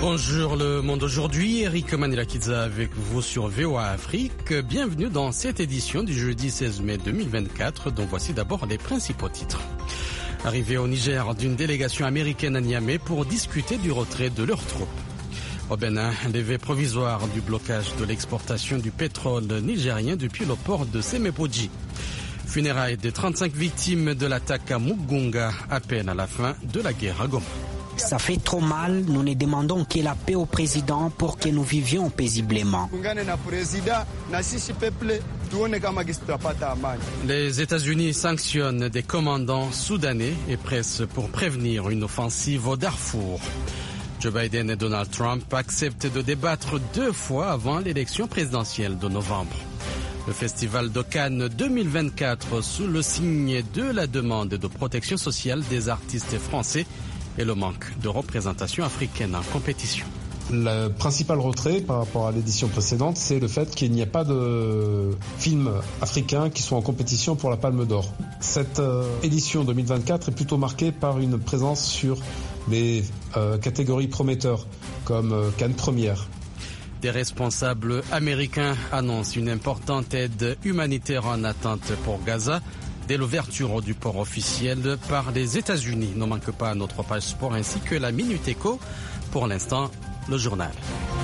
Bonjour le monde aujourd'hui, Eric Manilakidza avec vous sur VOA Afrique. Bienvenue dans cette édition du jeudi 16 mai 2024 dont voici d'abord les principaux titres. Arrivée au Niger d'une délégation américaine à Niamey pour discuter du retrait de leurs troupes. Au Bénin, levée provisoire du blocage de l'exportation du pétrole nigérien depuis le port de Semepoji. Funérailles des 35 victimes de l'attaque à Mugunga à peine à la fin de la guerre à Goma. Ça fait trop mal, nous ne demandons que la paix au président pour que nous vivions paisiblement. Les États-Unis sanctionnent des commandants soudanais et pressent pour prévenir une offensive au Darfour. Joe Biden et Donald Trump acceptent de débattre 2 fois avant l'élection présidentielle de novembre. Le festival de Cannes 2024 sous le signe de la demande de protection sociale des artistes français et le manque de représentation africaine en compétition. Le principal retrait par rapport à l'édition précédente, c'est le fait qu'il n'y ait pas de films africains qui sont en compétition pour la Palme d'Or. Cette édition 2024 est plutôt marquée par une présence sur les catégories prometteurs, comme Cannes Première. Des responsables américains annoncent une importante aide humanitaire en attente pour Gaza dès l'ouverture du port officiel par les États-Unis. Ne manque pas notre page sport ainsi que la Minute Éco. Pour l'instant, le journal.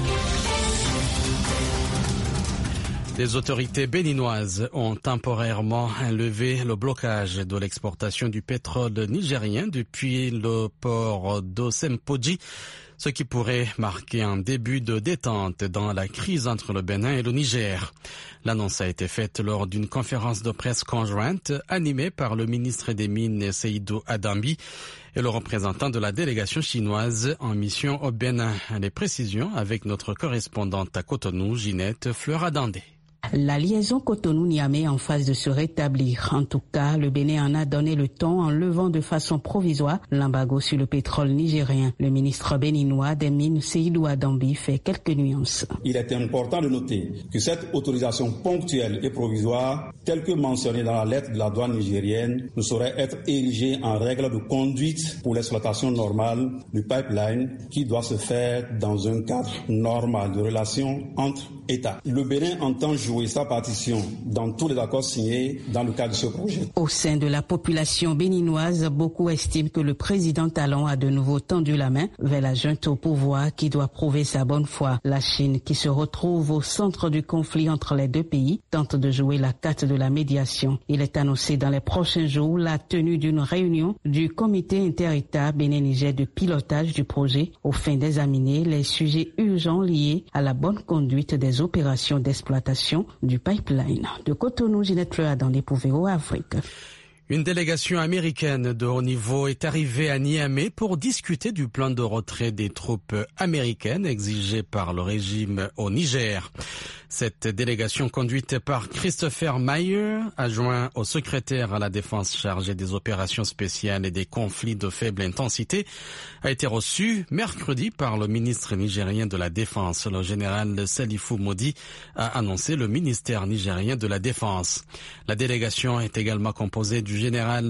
Les autorités béninoises ont temporairement levé le blocage de l'exportation du pétrole nigérien depuis le port d'Osempoji, ce qui pourrait marquer un début de détente dans la crise entre le Bénin et le Niger. L'annonce a été faite lors d'une conférence de presse conjointe animée par le ministre des Mines Seydou Adambi et le représentant de la délégation chinoise en mission au Bénin. Les précisions avec notre correspondante à Cotonou, Ginette Fleur-Adandé. La liaison Cotonou-Niamey en phase de se rétablir. En tout cas, le Bénin en a donné le temps en levant de façon provisoire l'embargo sur le pétrole nigérien. Le ministre béninois des Mines, Seydou Adambi, fait quelques nuances. Il est important de noter que cette autorisation ponctuelle et provisoire, telle que mentionnée dans la lettre de la douane nigérienne, ne saurait être érigée en règle de conduite pour l'exploitation normale du pipeline qui doit se faire dans un cadre normal de relations entre États. Le Bénin entend jouer sa partition dans tous les accords signés dans le cadre de ce projet. Au sein de la population béninoise, beaucoup estiment que le président Talon a de nouveau tendu la main vers la junte au pouvoir qui doit prouver sa bonne foi. La Chine, qui se retrouve au centre du conflit entre les 2 pays, tente de jouer la carte de la médiation. Il est annoncé dans les prochains jours la tenue d'une réunion du comité inter-État Bénin-Niger de pilotage du projet aux fins d'examiner les sujets urgents liés à la bonne conduite des opérations d'exploitation du pipeline. De Cotonou, Ginette Fleur-Adandé pour VOA Afrique. Une délégation américaine de haut niveau est arrivée à Niamey pour discuter du plan de retrait des troupes américaines exigé par le régime au Niger. Cette délégation conduite par Christopher Mayer, adjoint au secrétaire à la défense chargé des opérations spéciales et des conflits de faible intensité, a été reçue mercredi par le ministre nigérien de la Défense. Le général Salifou Modi a annoncé le ministère nigérien de la Défense. La délégation est également composée du général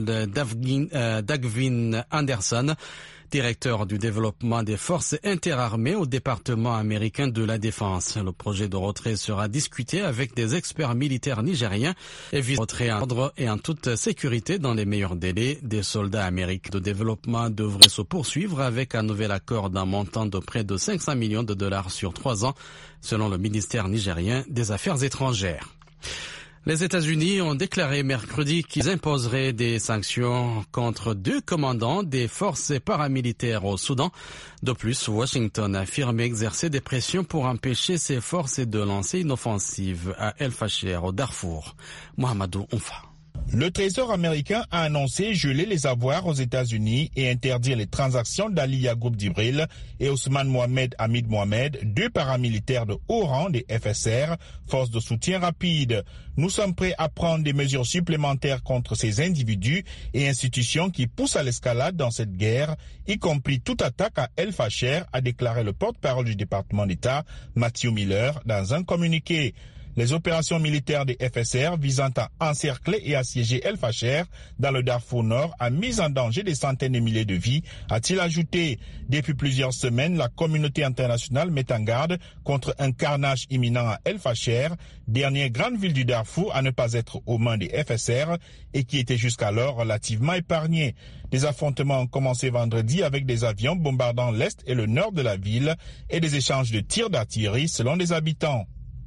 Dagvin Anderson, directeur du développement des forces interarmées au département américain de la Défense. Le projet de retrait sera discuté avec des experts militaires nigériens et vise retrait en ordre et en toute sécurité dans les meilleurs délais. Des soldats américains de développement devraient se poursuivre avec un nouvel accord d'un montant de près de 500 millions de dollars sur 3 ans, selon le ministère nigérien des Affaires étrangères. Les États-Unis ont déclaré mercredi qu'ils imposeraient des sanctions contre 2 commandants des forces paramilitaires au Soudan. De plus, Washington a affirmé exercer des pressions pour empêcher ses forces de lancer une offensive à El Fasher au Darfour. Mohamedou Oumfa. Le Trésor américain a annoncé geler les avoirs aux États-Unis et interdire les transactions d'Ali Yagoub Dibril et Ousmane Mohamed Hamid Mohamed, 2 paramilitaires de haut rang des FSR, forces de soutien rapide. Nous sommes prêts à prendre des mesures supplémentaires contre ces individus et institutions qui poussent à l'escalade dans cette guerre, y compris toute attaque à El Fasher, a déclaré le porte-parole du département d'État, Matthew Miller, dans un communiqué. Les opérations militaires des FSR visant à encercler et assiéger El Fasher dans le Darfour Nord a mis en danger des centaines de milliers de vies, a-t-il ajouté. Depuis plusieurs semaines, la communauté internationale met en garde contre un carnage imminent à El Fasher, dernière grande ville du Darfour à ne pas être aux mains des FSR et qui était jusqu'alors relativement épargnée. Des affrontements ont commencé vendredi avec des avions bombardant l'est et le nord de la ville et des échanges de tirs d'artillerie selon des habitants.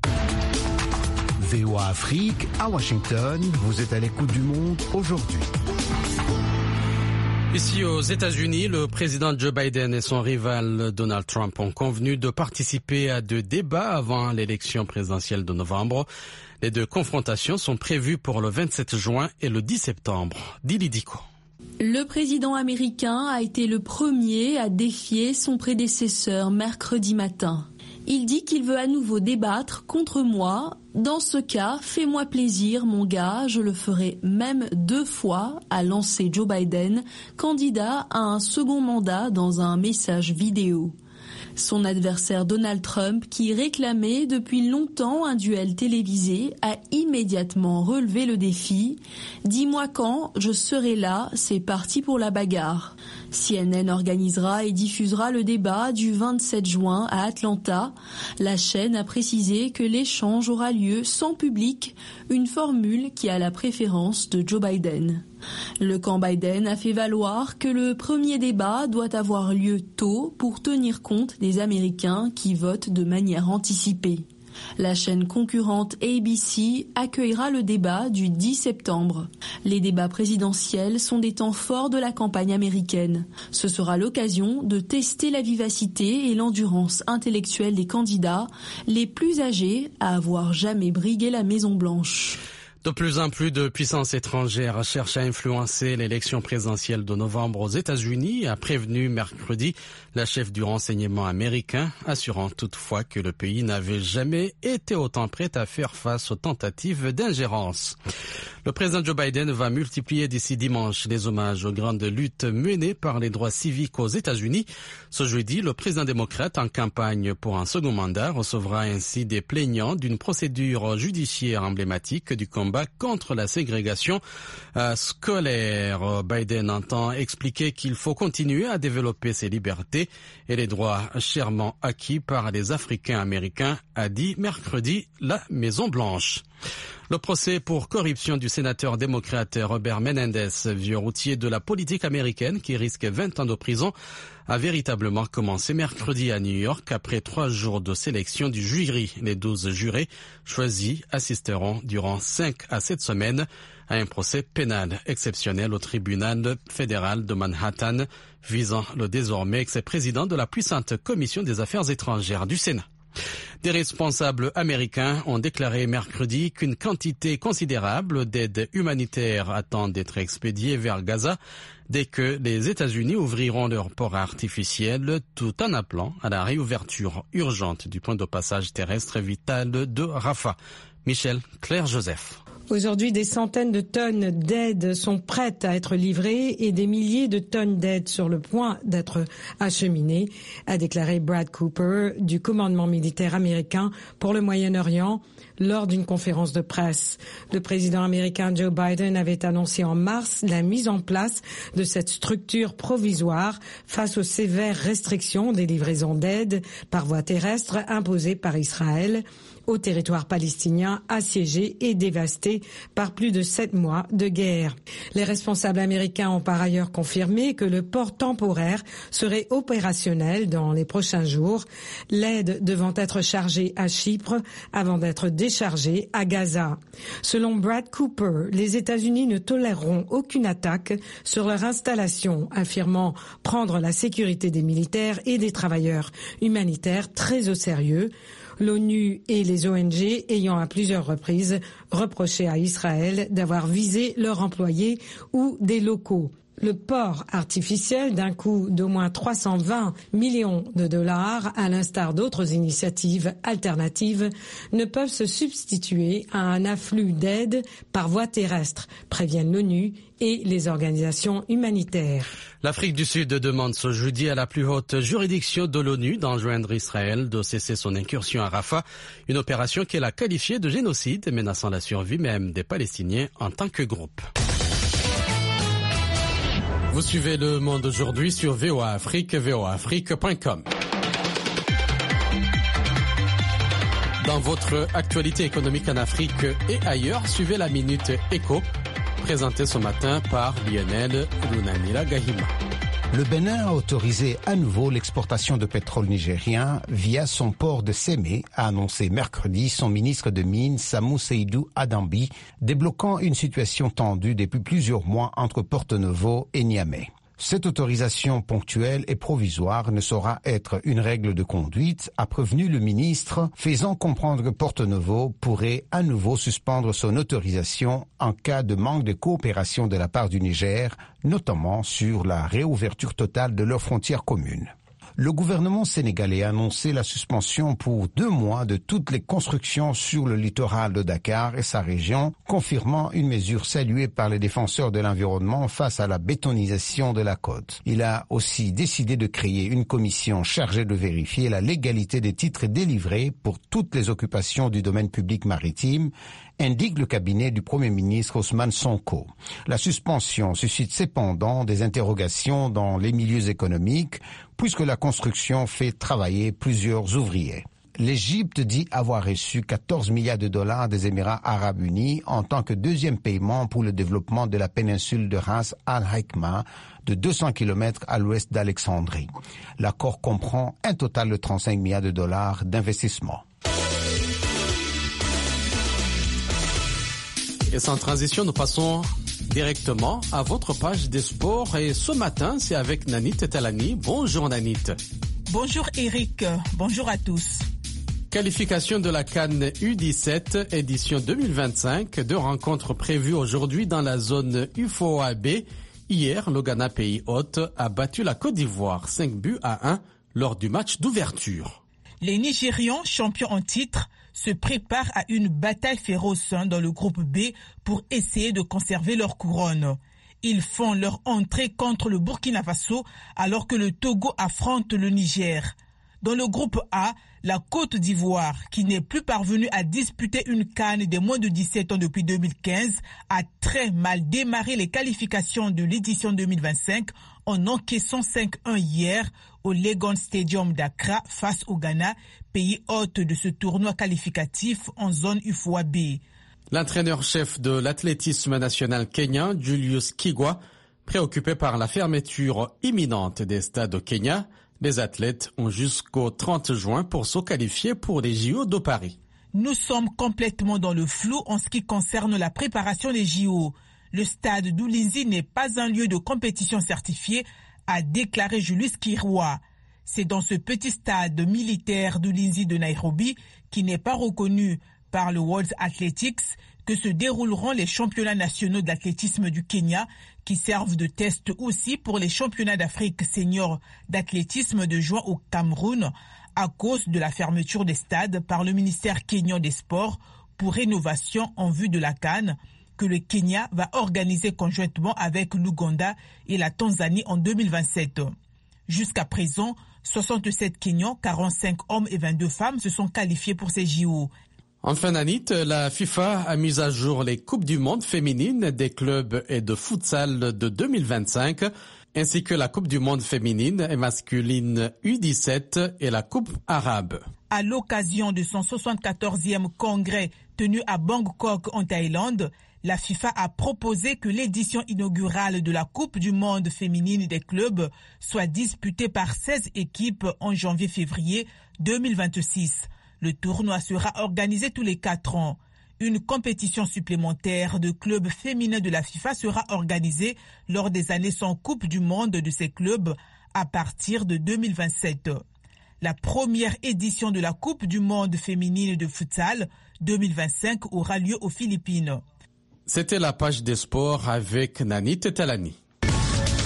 VOA Afrique, à Washington, vous êtes à l'écoute du monde aujourd'hui. Ici aux États-Unis, le président Joe Biden et son rival Donald Trump ont convenu de participer à 2 débats avant l'élection présidentielle de novembre. Les 2 confrontations sont prévues pour le 27 juin et le 10 septembre. Dili Diko. Le président américain a été le premier à défier son prédécesseur mercredi matin. Il dit qu'il veut à nouveau débattre contre moi. Dans ce cas, fais-moi plaisir, mon gars, je le ferai même 2 fois, a lancé Joe Biden, candidat à un second mandat dans un message vidéo. Son adversaire Donald Trump, qui réclamait depuis longtemps un duel télévisé, a immédiatement relevé le défi. « Dis-moi quand, je serai là, c'est parti pour la bagarre ». CNN organisera et diffusera le débat du 27 juin à Atlanta. La chaîne a précisé que l'échange aura lieu sans public, une formule qui a la préférence de Joe Biden. Le camp Biden a fait valoir que le premier débat doit avoir lieu tôt pour tenir compte des Américains qui votent de manière anticipée. La chaîne concurrente ABC accueillera le débat du 10 septembre. Les débats présidentiels sont des temps forts de la campagne américaine. Ce sera l'occasion de tester la vivacité et l'endurance intellectuelle des candidats, les plus âgés à avoir jamais brigué la Maison-Blanche. De plus en plus de puissances étrangères cherchent à influencer l'élection présidentielle de novembre aux États-Unis, a prévenu mercredi la chef du renseignement américain, assurant toutefois que le pays n'avait jamais été autant prêt à faire face aux tentatives d'ingérence. Le président Joe Biden va multiplier d'ici dimanche les hommages aux grandes luttes menées par les droits civiques aux États-Unis. Ce jeudi, le président démocrate en campagne pour un second mandat recevra ainsi des plaignants d'une procédure judiciaire emblématique du combat contre la ségrégation scolaire. Biden entend expliquer qu'il faut continuer à développer ses libertés et les droits chèrement acquis par les Africains-Américains, a dit mercredi la Maison-Blanche. Le procès pour corruption du sénateur démocrate Robert Menendez, vieux routier de la politique américaine qui risque 20 ans de prison, a véritablement commencé mercredi à New York après 3 jours de sélection du jury. Les 12 jurés choisis assisteront durant 5 à 7 semaines à un procès pénal exceptionnel au tribunal fédéral de Manhattan visant le désormais ex-président de la puissante commission des affaires étrangères du Sénat. Des responsables américains ont déclaré mercredi qu'une quantité considérable d'aide humanitaire attend d'être expédiée vers Gaza dès que les États-Unis ouvriront leur port artificiel, tout en appelant à la réouverture urgente du point de passage terrestre vital de Rafah. Michel Claire-Joseph. Aujourd'hui, des centaines de tonnes d'aide sont prêtes à être livrées et des milliers de tonnes d'aide sur le point d'être acheminées, a déclaré Brad Cooper du commandement militaire américain pour le Moyen-Orient lors d'une conférence de presse. Le président américain Joe Biden avait annoncé en mars la mise en place de cette structure provisoire face aux sévères restrictions des livraisons d'aide par voie terrestre imposées par Israël au territoire palestinien assiégé et dévasté par plus de 7 mois de guerre. Les responsables américains ont par ailleurs confirmé que le port temporaire serait opérationnel dans les prochains jours, l'aide devant être chargée à Chypre avant d'être déchargée à Gaza. Selon Brad Cooper, les États-Unis ne toléreront aucune attaque sur leur installation, affirmant prendre la sécurité des militaires et des travailleurs humanitaires très au sérieux. L'ONU et les ONG ayant à plusieurs reprises reproché à Israël d'avoir visé leurs employés ou des locaux. le port artificiel d'un coût d'au moins 320 millions de dollars, à l'instar d'autres initiatives alternatives, ne peuvent se substituer à un afflux d'aide par voie terrestre, préviennent l'ONU et les organisations humanitaires. L'Afrique du Sud demande ce jeudi à la plus haute juridiction de l'ONU d'enjoindre Israël de cesser son incursion à Rafah, une opération qu'elle a qualifiée de génocide, menaçant la survie même des Palestiniens en tant que groupe. Vous suivez Le Monde aujourd'hui sur VOA Afrique, voaafrique.com. Dans votre actualité économique en Afrique et ailleurs, suivez la Minute Éco, présentée ce matin par Lionel Lunamila Gahima. Le Bénin a autorisé à nouveau l'exportation de pétrole nigérien via son port de Sémé, a annoncé mercredi son ministre de Mines, Samou Seydou Adambi, débloquant une situation tendue depuis plusieurs mois entre Porto-Novo et Niamey. Cette autorisation ponctuelle et provisoire ne saura être une règle de conduite, a prévenu le ministre, faisant comprendre que Porto-Novo pourrait à nouveau suspendre son autorisation en cas de manque de coopération de la part du Niger, notamment sur la réouverture totale de leurs frontières communes. Le gouvernement sénégalais a annoncé la suspension pour 2 mois de toutes les constructions sur le littoral de Dakar et sa région, confirmant une mesure saluée par les défenseurs de l'environnement face à la bétonisation de la côte. Il a aussi décidé de créer une commission chargée de vérifier la légalité des titres délivrés pour toutes les occupations du domaine public maritime, indique le cabinet du Premier ministre Ousmane Sonko. La suspension suscite cependant des interrogations dans les milieux économiques, puisque la construction fait travailler plusieurs ouvriers. L'Égypte dit avoir reçu 14 milliards de dollars des Émirats arabes unis en tant que deuxième paiement pour le développement de la péninsule de Ras Al-Haikma, de 200 km à l'ouest d'Alexandrie. L'accord comprend un total de 35 milliards de dollars d'investissement. Et sans transition, nous passons directement à votre page des sports. Et ce matin, c'est avec Nanit Talani. Bonjour Nanit. Bonjour Eric, bonjour à tous. Qualification de la CAN U17, édition 2025. 2 rencontres prévues aujourd'hui dans la zone UFOA-B. Hier, le Ghana, pays hôte, a battu la Côte d'Ivoire 5-1 lors du match d'ouverture. Les Nigérians, champions en titre, se préparent à une bataille féroce dans le groupe B pour essayer de conserver leur couronne. Ils font leur entrée contre le Burkina Faso alors que le Togo affronte le Niger. Dans le groupe A, la Côte d'Ivoire, qui n'est plus parvenue à disputer une CAN des moins de 17 ans depuis 2015, a très mal démarré les qualifications de l'édition 2025 en encaissant 5-1 hier au Legon Stadium d'Accra face au Ghana, pays hôte de ce tournoi qualificatif en zone UFOA-B. L'entraîneur-chef de l'athlétisme national kenyan, Julius Kigwa, préoccupé par la fermeture imminente des stades au Kenya, les athlètes ont jusqu'au 30 juin pour se qualifier pour les JO de Paris. Nous sommes complètement dans le flou en ce qui concerne la préparation des JO. Le stade d'Ulinzi n'est pas un lieu de compétition certifié, a déclaré Julius Kigwa. C'est dans ce petit stade militaire d'Ulinzi de Nairobi, qui n'est pas reconnu par le World Athletics, que se dérouleront les championnats nationaux d'athlétisme du Kenya, qui servent de test aussi pour les championnats d'Afrique senior d'athlétisme de juin au Cameroun, à cause de la fermeture des stades par le ministère kényan des Sports pour rénovation en vue de la CAN, que le Kenya va organiser conjointement avec l'Ouganda et la Tanzanie en 2027. Jusqu'à présent, 67 Kenyans, 45 hommes et 22 femmes se sont qualifiés pour ces JO. Enfin, Nanit, la FIFA a mis à jour les Coupes du Monde féminines des clubs et de futsal de 2025, ainsi que la Coupe du Monde féminine et masculine U17 et la Coupe arabe. À l'occasion de son 74e congrès tenu à Bangkok en Thaïlande, la FIFA a proposé que l'édition inaugurale de la Coupe du Monde féminine des clubs soit disputée par 16 équipes en janvier-février 2026. Le tournoi sera organisé tous les 4 ans. Une compétition supplémentaire de clubs féminins de la FIFA sera organisée lors des années sans Coupe du Monde de ces clubs à partir de 2027. La première édition de la Coupe du Monde féminine de futsal 2025 aura lieu aux Philippines. C'était la page des sports avec Nanit Talani.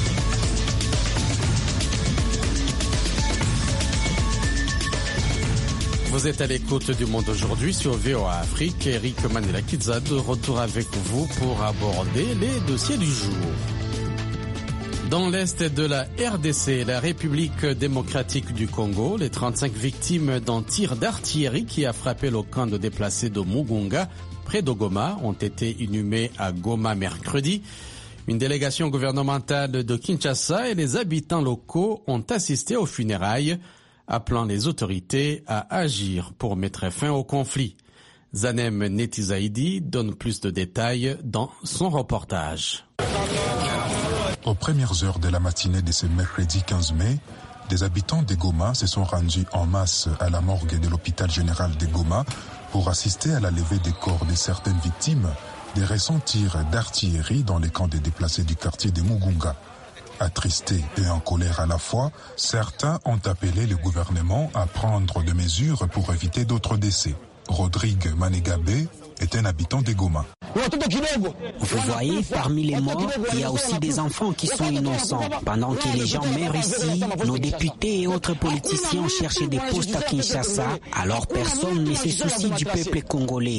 Vous êtes à l'écoute du Monde aujourd'hui sur VOA Afrique. Eric Manela-Kidza de retour avec vous pour aborder les dossiers du jour. Dans l'est de la RDC, la République démocratique du Congo, les 35 victimes d'un tir d'artillerie qui a frappé le camp de déplacés de Mugunga, près de Goma, ont été inhumées à Goma mercredi. Une délégation gouvernementale de Kinshasa et les habitants locaux ont assisté aux funérailles, appelant les autorités à agir pour mettre fin au conflit. Zanem Netizaidi donne plus de détails dans son reportage. Aux premières heures de la matinée de ce mercredi 15 mai, des habitants de Goma se sont rendus en masse à la morgue de l'hôpital général de Goma pour assister à la levée des corps de certaines victimes des récents tirs d'artillerie dans les camps des déplacés du quartier de Mugunga. Attristés et en colère à la fois, certains ont appelé le gouvernement à prendre des mesures pour éviter d'autres décès. Rodrigue Manegabé est un habitant de Goma. Vous voyez, parmi les morts, il y a aussi des enfants qui sont innocents. Pendant que les gens meurent ici, nos députés et autres politiciens cherchent des postes à Kinshasa, alors personne ne se soucie du peuple congolais.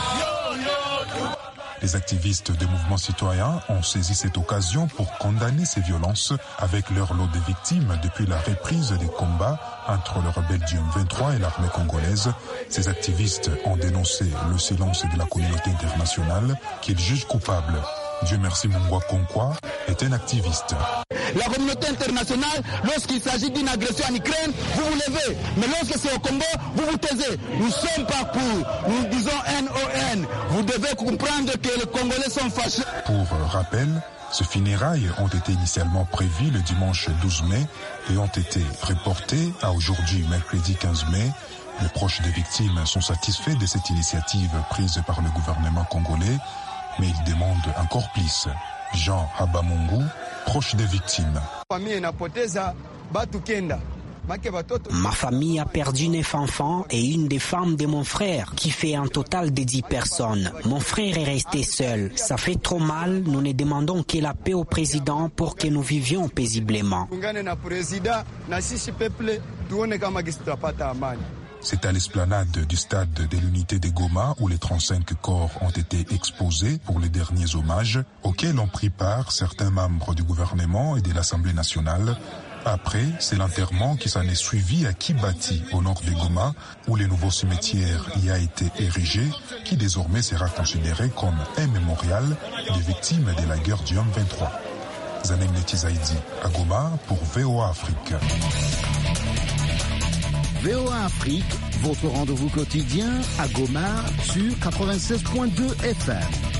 Les activistes des mouvements citoyens ont saisi cette occasion pour condamner ces violences avec leur lot de victimes depuis la reprise des combats entre le rebelle du M23 et l'armée congolaise. Ces activistes ont dénoncé le silence de la communauté internationale qu'ils jugent coupable. Dieu merci Mungwa Konkwa est un activiste. La communauté internationale, lorsqu'il s'agit d'une agression en Ukraine, vous vous levez. Mais lorsque c'est au Congo, vous vous taisez. Nous sommes pas pour. Nous disons NON. Vous devez comprendre que les Congolais sont fâchés. Pour rappel, ces funérailles ont été initialement prévues le dimanche 12 mai et ont été reportées à aujourd'hui, mercredi 15 mai. Les proches des victimes sont satisfaits de cette initiative prise par le gouvernement congolais, mais ils demandent encore plus. Jean Habamungu, proche des victimes. Ma famille a perdu 9 enfants et une des femmes de mon frère, qui fait un total de 10 personnes. Mon frère est resté seul. Ça fait trop mal. Nous ne demandons que la paix au président pour que nous vivions paisiblement. C'est à l'esplanade du stade de l'unité de Goma où les 35 corps ont été exposés pour les derniers hommages auxquels ont pris part certains membres du gouvernement et de l'Assemblée nationale. Après, c'est l'enterrement qui s'en est suivi à Kibati, au nord de Goma, où le nouveau cimetière y a été érigé, qui désormais sera considéré comme un mémorial des victimes de la guerre du M23. Zanem Netizaidi, à Goma, pour VOA Afrique. VOA Afrique, votre rendez-vous quotidien à Goma sur 96.2 FM.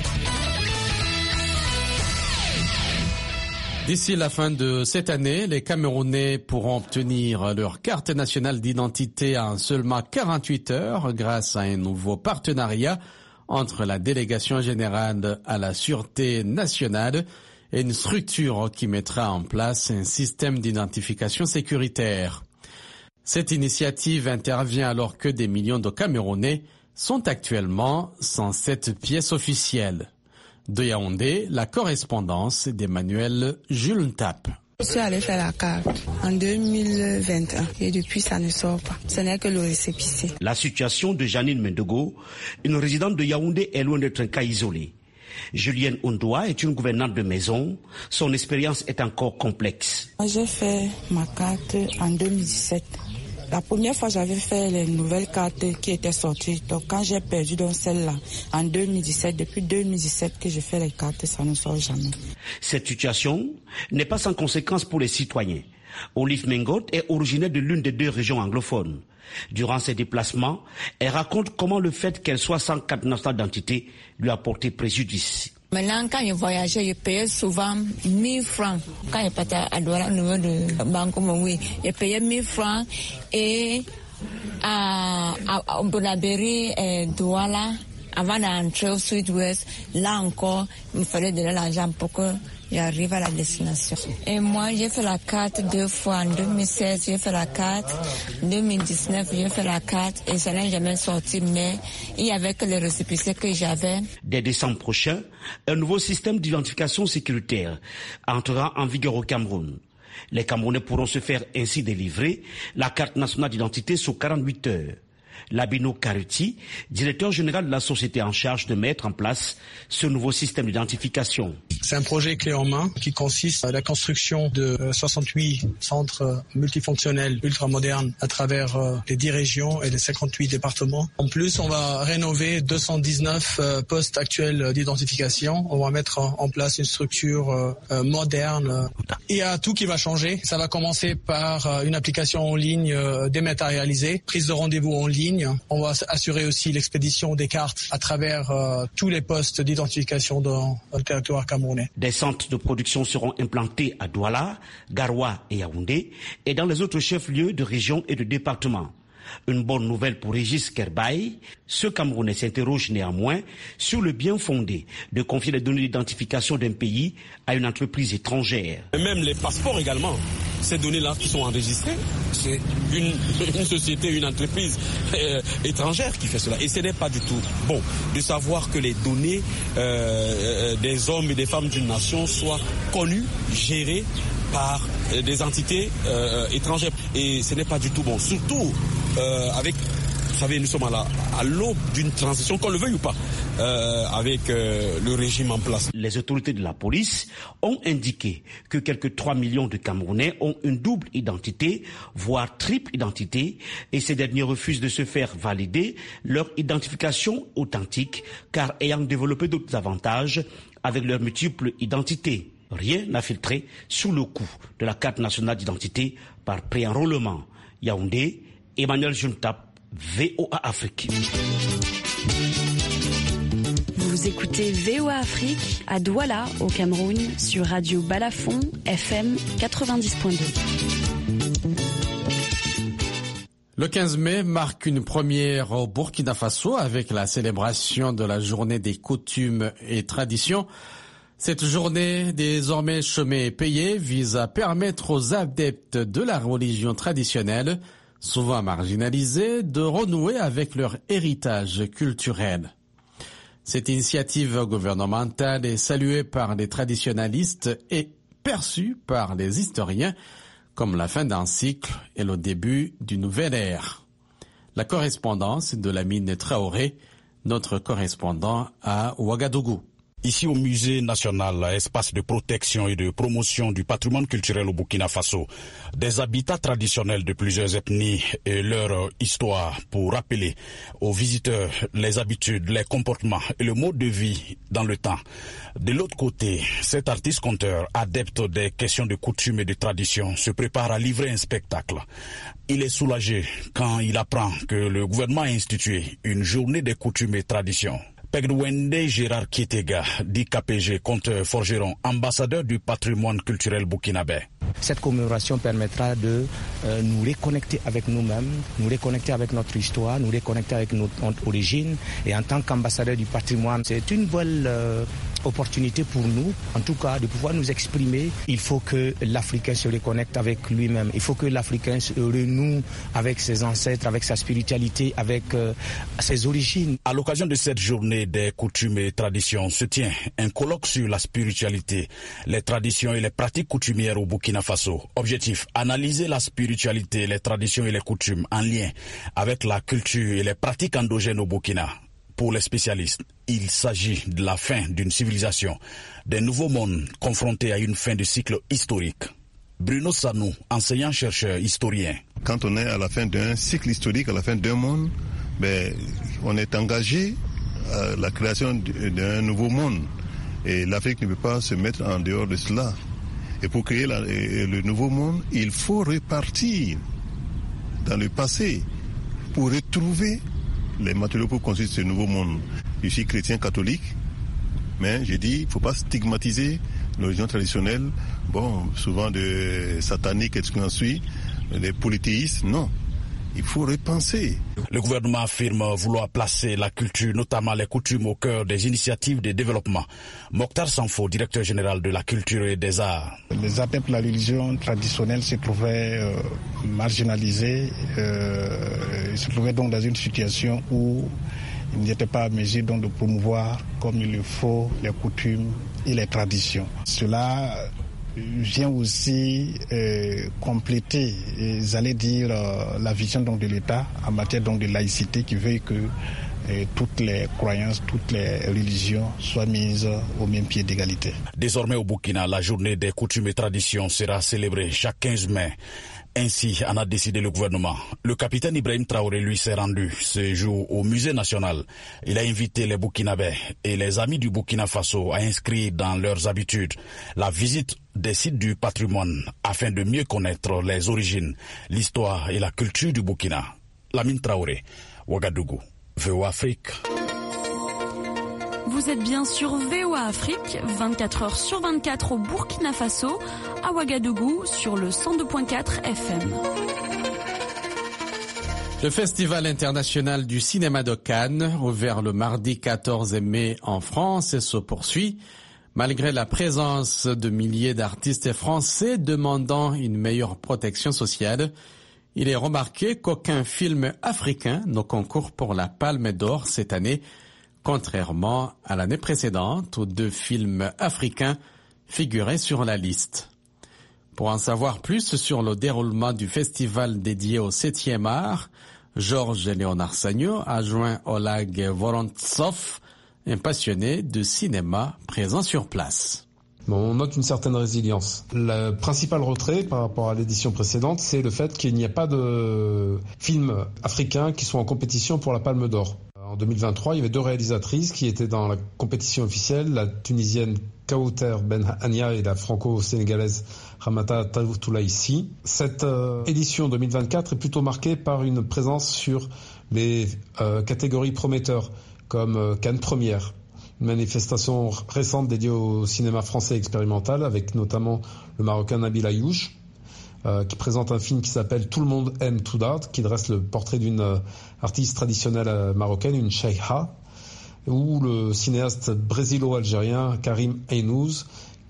D'ici la fin de cette année, les Camerounais pourront obtenir leur carte nationale d'identité en seulement 48 heures grâce à un nouveau partenariat entre la Délégation générale à la Sûreté nationale et une structure qui mettra en place un système d'identification sécuritaire. Cette initiative intervient alors que des millions de Camerounais sont actuellement sans cette pièce officielle. De Yaoundé, la correspondance d'Emmanuel Jules Ntap. Je suis allée faire la carte en 2021 et depuis ça ne sort pas. Ce n'est que le récépissé. La situation de Janine Mendogo, une résidente de Yaoundé, est loin d'être un cas isolé. Julienne Ondoa est une gouvernante de maison. Son expérience est encore complexe. J'ai fait ma carte en 2017. La première fois, j'avais fait les nouvelles cartes qui étaient sorties. Donc, quand j'ai perdu dans celle-là, en 2017, depuis 2017 que je fais les cartes, ça ne sort jamais. Cette situation n'est pas sans conséquence pour les citoyens. Olive Mengot est originaire de l'une des 2 régions anglophones. Durant ses déplacements, elle raconte comment le fait qu'elle soit sans carte nationale d'identité lui a porté préjudice. Maintenant, quand je voyageais, je payais souvent 1000 francs. Quand je partais à Douala, au niveau de Banco Moui, je payais 1000 francs. Et à Bonaberi et Douala, avant d'entrer au Sud-Ouest, là encore, il me fallait donner l'argent pour que j'arrive à la destination. Et moi, j'ai fait la carte 2 fois. En 2016, j'ai fait la carte. En 2019, j'ai fait la carte et ça n'est jamais sorti. Mais il y avait que les récépissés que j'avais. Dès décembre prochain, un nouveau système d'identification sécuritaire entrera en vigueur au Cameroun. Les Camerounais pourront se faire ainsi délivrer la carte nationale d'identité sous 48 heures. Labino Karuti, directeur général de la société en charge de mettre en place ce nouveau système d'identification. C'est un projet clé en main qui consiste à la construction de 68 centres multifonctionnels ultramodernes à travers les 10 régions et les 58 départements. En plus, on va rénover 219 postes actuels d'identification. On va mettre en place une structure moderne. Il y a tout qui va changer. Ça va commencer par une application en ligne dématérialisée, prise de rendez-vous en ligne. On va assurer aussi l'expédition des cartes à travers tous les postes d'identification dans le territoire camerounais. Des centres de production seront implantés à Douala, Garoua et Yaoundé et dans les autres chefs-lieux de région et de département. Une bonne nouvelle pour Régis Kerbaï. Ce Camerounais s'interroge néanmoins sur le bien fondé de confier les données d'identification d'un pays à une entreprise étrangère. Et même les passeports également, ces données-là qui sont enregistrées, c'est une société, une entreprise étrangère qui fait cela. Et ce n'est pas du tout bon de savoir que les données des hommes et des femmes d'une nation soient connues, gérées par des entités étrangères. Et ce n'est pas du tout bon. Surtout avec, vous savez, nous sommes à l'aube d'une transition, qu'on le veuille ou pas, avec le régime en place. Les autorités de la police ont indiqué que quelques 3 millions de Camerounais ont une double identité, voire triple identité, et ces derniers refusent de se faire valider leur identification authentique, car ayant développé d'autres avantages avec leur multiple identité. Rien n'a filtré sous le coup de la carte nationale d'identité par pré-enrôlement. Yaoundé, Emmanuel Juntap, VOA Afrique. Vous écoutez VOA Afrique à Douala, au Cameroun, sur Radio Balafon, FM 90.2. Le 15 mai marque une première au Burkina Faso avec la célébration de la journée des coutumes et traditions. Cette journée, désormais chômée et payée, vise à permettre aux adeptes de la religion traditionnelle, souvent marginalisés, de renouer avec leur héritage culturel. Cette initiative gouvernementale est saluée par les traditionalistes et perçue par les historiens comme la fin d'un cycle et le début d'une nouvelle ère. La correspondance de Lamine Traoré, notre correspondant à Ouagadougou. Ici au Musée national, espace de protection et de promotion du patrimoine culturel au Burkina Faso, des habitats traditionnels de plusieurs ethnies et leur histoire pour rappeler aux visiteurs les habitudes, les comportements et le mode de vie dans le temps. De l'autre côté, cet artiste-conteur, adepte des questions de coutumes et de traditions, se prépare à livrer un spectacle. Il est soulagé quand il apprend que le gouvernement a institué une journée des coutumes et traditions. Pegdouende Gérard Kietega, dit KPG, conteur forgeron, ambassadeur du patrimoine culturel burkinabé. Cette commémoration permettra de nous reconnecter avec nous-mêmes, nous reconnecter avec notre histoire, nous reconnecter avec notre origine. Et en tant qu'ambassadeur du patrimoine, c'est une belle opportunité pour nous, en tout cas, de pouvoir nous exprimer. Il faut que l'Africain se reconnecte avec lui-même. Il faut que l'Africain se renoue avec ses ancêtres, avec sa spiritualité, avec ses origines. À l'occasion de cette journée des coutumes et traditions se tient un colloque sur la spiritualité, les traditions et les pratiques coutumières au Burkina Faso. Objectif, analyser la spiritualité, les traditions et les coutumes en lien avec la culture et les pratiques endogènes au Burkina. Pour les spécialistes, il s'agit de la fin d'une civilisation, d'un nouveau monde confronté à une fin de cycle historique. Bruno Sanou, enseignant-chercheur, historien. Quand on est à la fin d'un cycle historique, à la fin d'un monde, on est engagé à la création d'un nouveau monde. Et l'Afrique ne peut pas se mettre en dehors de cela. Et pour créer le nouveau monde, il faut repartir dans le passé pour retrouver les matériaux pour construire ce nouveau monde. Je suis chrétien catholique, mais j'ai dit, il ne faut pas stigmatiser nos religions traditionnelles, souvent de sataniques et tout ce qu'on suit, les polythéistes, non. Il faut repenser. Le gouvernement affirme vouloir placer la culture, notamment les coutumes, au cœur des initiatives de développement. Mokhtar Sanfo, directeur général de la culture et des arts. Les adeptes de la religion traditionnelle se trouvaient marginalisés, ils se trouvaient donc dans une situation où ils n'étaient pas à mesure donc de promouvoir comme il le faut les coutumes et les traditions. Cela vient aussi compléter, j'allais dire, la vision donc de l'État en matière donc de laïcité qui veut que toutes les croyances, toutes les religions soient mises au même pied d'égalité. Désormais au Burkina, la journée des coutumes et traditions sera célébrée chaque 15 mai. Ainsi en a décidé le gouvernement. Le capitaine Ibrahim Traoré, lui, s'est rendu ce jour au musée national. Il a invité les Burkinabés et les amis du Burkina Faso à inscrire dans leurs habitudes la visite des sites du patrimoine afin de mieux connaître les origines, l'histoire et la culture du Burkina. Lamine Traoré, Ouagadougou, VOA Afrique. Vous êtes bien sur VOA Afrique, 24 heures sur 24 au Burkina Faso, à Ouagadougou sur le 102.4 FM. Le Festival international du cinéma de Cannes, ouvert le mardi 14 mai en France, se poursuit. Malgré la présence de milliers d'artistes français demandant une meilleure protection sociale, il est remarqué qu'aucun film africain ne concourt pour la Palme d'Or cette année, contrairement à l'année précédente où 2 films africains figuraient sur la liste. Pour en savoir plus sur le déroulement du festival dédié au 7e art, Georges Léonard Sagno a joint Oleg Vorontsov, un passionné de cinéma présent sur place. On note une certaine résilience. Le principal retrait par rapport à l'édition précédente, c'est le fait qu'il n'y a pas de films africains qui sont en compétition pour la Palme d'Or. En 2023, il y avait 2 réalisatrices qui étaient dans la compétition officielle, la tunisienne Kawther Ben Hania et la franco-sénégalaise Ramata Toulaïssi. Cette édition 2024 est plutôt marquée par une présence sur les catégories prometteurs, comme Cannes Première, une manifestation récente dédiée au cinéma français expérimental, avec notamment le Marocain Nabil Ayouch, qui présente un film qui s'appelle Tout le monde aime Toudat, qui dresse le portrait d'une artiste traditionnelle marocaine, une cheikha, ou le cinéaste brésilo-algérien Karim Aynouz,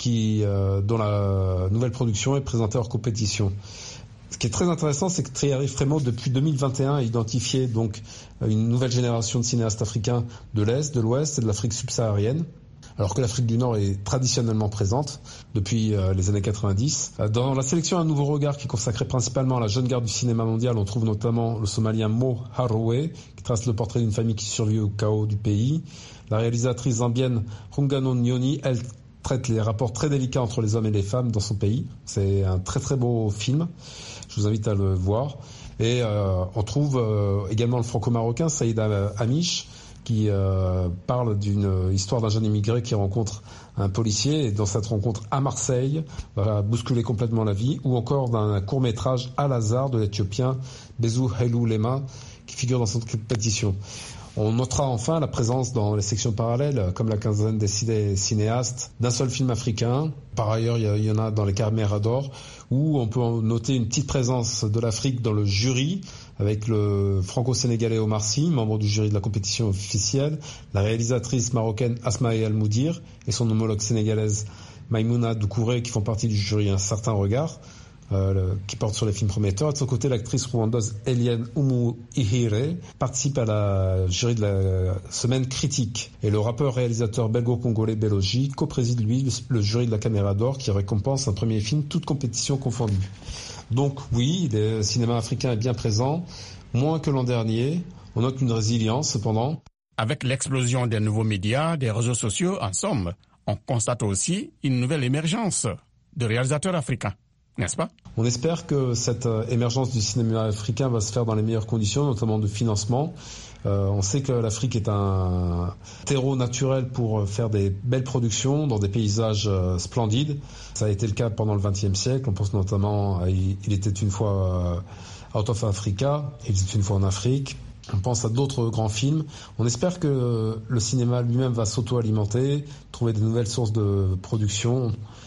dont la nouvelle production est présentée hors compétition. Ce qui est très intéressant, c'est que Thierry Frémaux, depuis 2021, a identifié donc une nouvelle génération de cinéastes africains de l'Est, de l'Ouest et de l'Afrique subsaharienne, alors que l'Afrique du Nord est traditionnellement présente depuis les années 90. Dans la sélection Un nouveau regard, qui est consacrée principalement à la jeune garde du cinéma mondial, on trouve notamment le Somalien Mo Harowe, qui trace le portrait d'une famille qui survit au chaos du pays. La réalisatrice zambienne Rungano Nyoni, elle traite les rapports très délicats entre les hommes et les femmes dans son pays. C'est un très très beau film. Je vous invite à le voir. Et on trouve également le franco-marocain Saïd Amish, qui parle d'une histoire d'un jeune immigré qui rencontre un policier et dans cette rencontre à Marseille va bousculer complètement la vie, ou encore d'un court-métrage Al Azhar de l'Éthiopien Bezou Hailou Lema qui figure dans cette compétition. On notera enfin la présence dans les sections parallèles, comme la quinzaine des cinéastes, d'un seul film africain. Par ailleurs, il y en a dans les Caméras d'Or, où on peut noter une petite présence de l'Afrique dans le jury, avec le franco-sénégalais Omar Sy, membre du jury de la compétition officielle, la réalisatrice marocaine Asma El Moudir et son homologue sénégalaise Maïmouna Doucouré, qui font partie du jury Un certain regard, qui porte sur les films prometteurs. De son côté, l'actrice rwandaise Eliane Oumou Ihire participe à la jury de la semaine critique. Et le rappeur-réalisateur belgo-congolais Beloji co-préside, lui, le jury de la Caméra d'Or, qui récompense un premier film, toute compétition confondue. Donc oui, le cinéma africain est bien présent, moins que l'an dernier. On note une résilience, cependant. Avec l'explosion des nouveaux médias, des réseaux sociaux, en somme, on constate aussi une nouvelle émergence de réalisateurs africains. N'est-ce pas? On espère que cette émergence du cinéma africain va se faire dans les meilleures conditions, notamment de financement. On sait que l'Afrique est un terreau naturel pour faire des belles productions dans des paysages splendides. Ça a été le cas pendant le XXe siècle. On pense notamment à Il était une fois Out of Africa, Il était une fois en Afrique. On pense à d'autres grands films. On espère que le cinéma lui-même va s'auto-alimenter, trouver des nouvelles sources de production,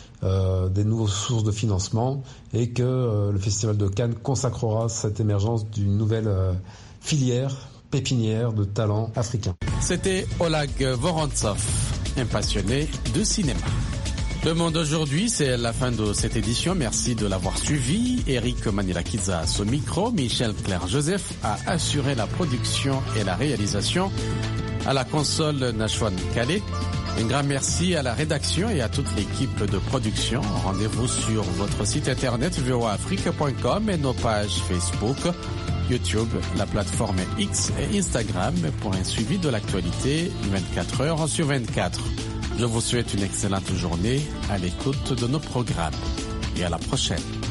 des nouvelles sources de financement, et que le Festival de Cannes consacrera cette émergence d'une nouvelle filière, pépinière de talents africains. C'était Oleg Vorontsov, un passionné de cinéma. Le Monde aujourd'hui, c'est la fin de cette édition. Merci de l'avoir suivi. Eric Manilakidza à ce micro, Michel Claire-Joseph a assuré la production et la réalisation. À la console, Nashwan Kale. Un grand merci à la rédaction et à toute l'équipe de production. Rendez-vous sur votre site internet voaafrique.com et nos pages Facebook, YouTube, la plateforme X et Instagram pour un suivi de l'actualité 24 heures sur 24. Je vous souhaite une excellente journée à l'écoute de nos programmes et à la prochaine.